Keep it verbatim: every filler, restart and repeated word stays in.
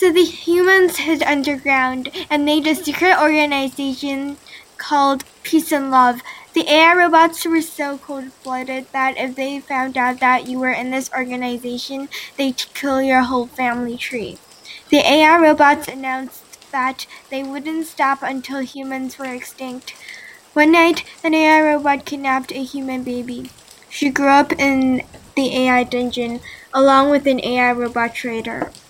So the humans hid underground and made a secret organization called Peace and Love. The A I robots were so cold-blooded that if they found out that you were in this organization, they'd kill your whole family tree. The A I robots announced that they wouldn't stop until humans were extinct. One night, an A I robot kidnapped a human baby. She grew up in the A I dungeon, along with an A I robot trader.